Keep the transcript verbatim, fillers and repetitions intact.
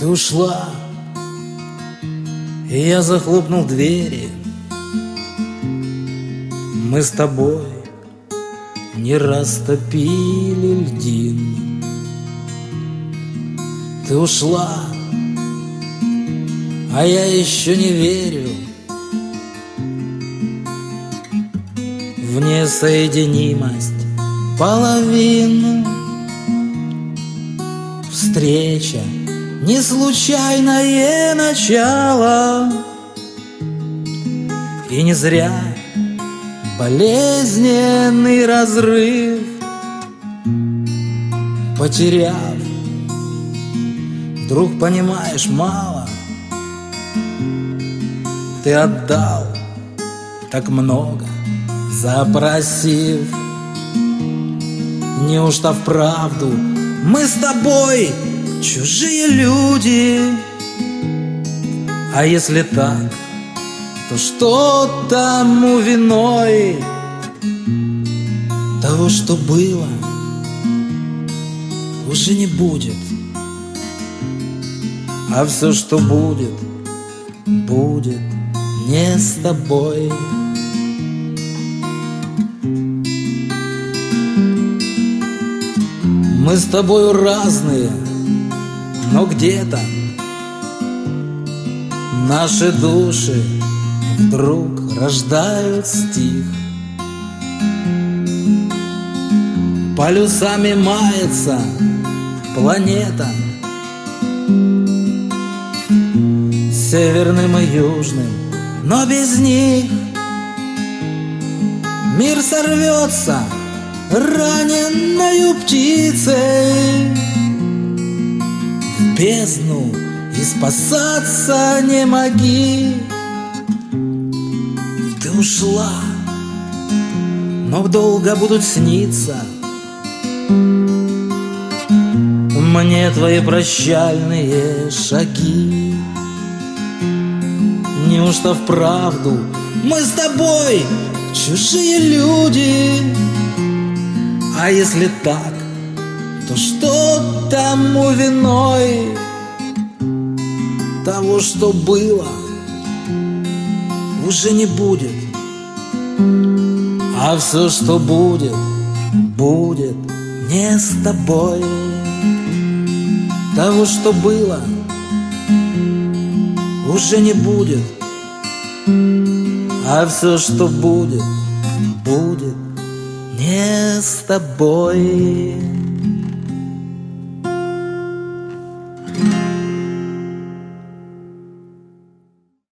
Ты ушла, и я захлопнул двери. Мы с тобой не растопили льдин. Ты ушла, а я еще не верю в несоединимость половин. Встреча не случайное начало, и не зря болезненный разрыв. Потеряв, вдруг понимаешь, мало ты отдал так много, запросив. Неужто вправду мы с тобой чужие люди? А если так, то что тому виной? Того, что было, уже не будет, а все, что будет, будет не с тобой. Мы с тобою разные, но где-то наши души вдруг рождают стих. Полюсами мается планета, северным и южным, но без них мир сорвется раненою птицей в бездну, и спасаться не моги. Ты ушла, но долго будут сниться мне твои прощальные шаги. Неужто вправду мы с тобой чужие люди? А если так, то что тому виной? Того, что было, уже не будет, а все, что будет, будет не с тобой. Того, что было, уже не будет, а все, что будет, будет не с тобой.